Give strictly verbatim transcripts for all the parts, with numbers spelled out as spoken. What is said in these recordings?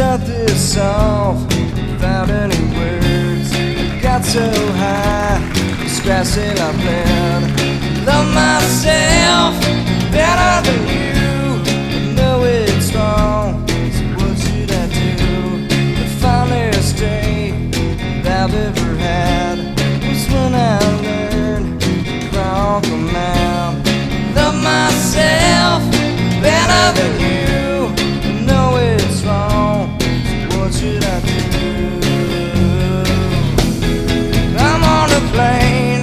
wrote this song without any words. I got so high, scratching I bled. Love myself better than you. I know it's wrong, so what should I do? The finest day that I've ever had was when I learned to crawl the mountain. Love myself better than you. What should I do? I'm on a plane,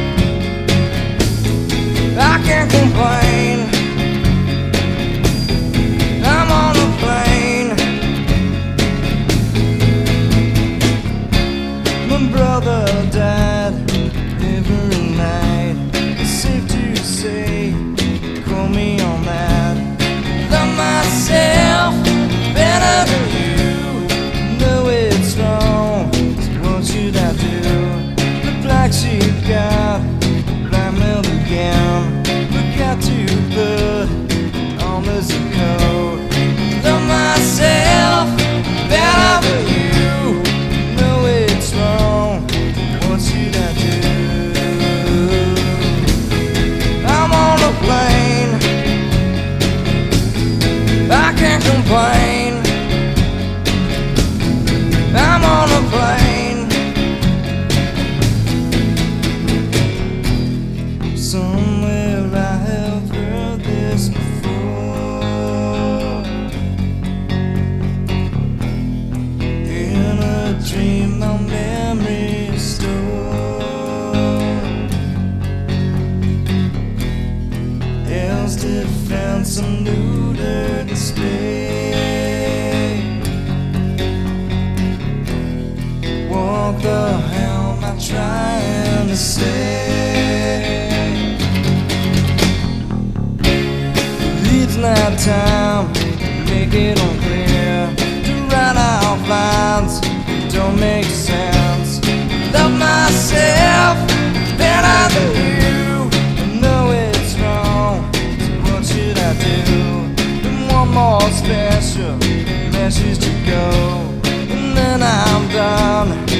I can't complain. I'm on a plane. My brother died every night. It's safe to say, call me on that. Love myself better than you. Black sheep got blackmailed again. We got to put on this coat. Love myself better than you. Know it's wrong, what should I do? I'm on a plane, I can't complain. I'm on a plane. Somewhere I have heard this before. In a dream my memory stored. Hell's defense and neuter display. What the hell am I trying to say? It's not time to make it unclear, to write out lines that don't make sense. Love myself better than you. I know it's wrong, so what should I do? And one more special message to go, and then I'm done.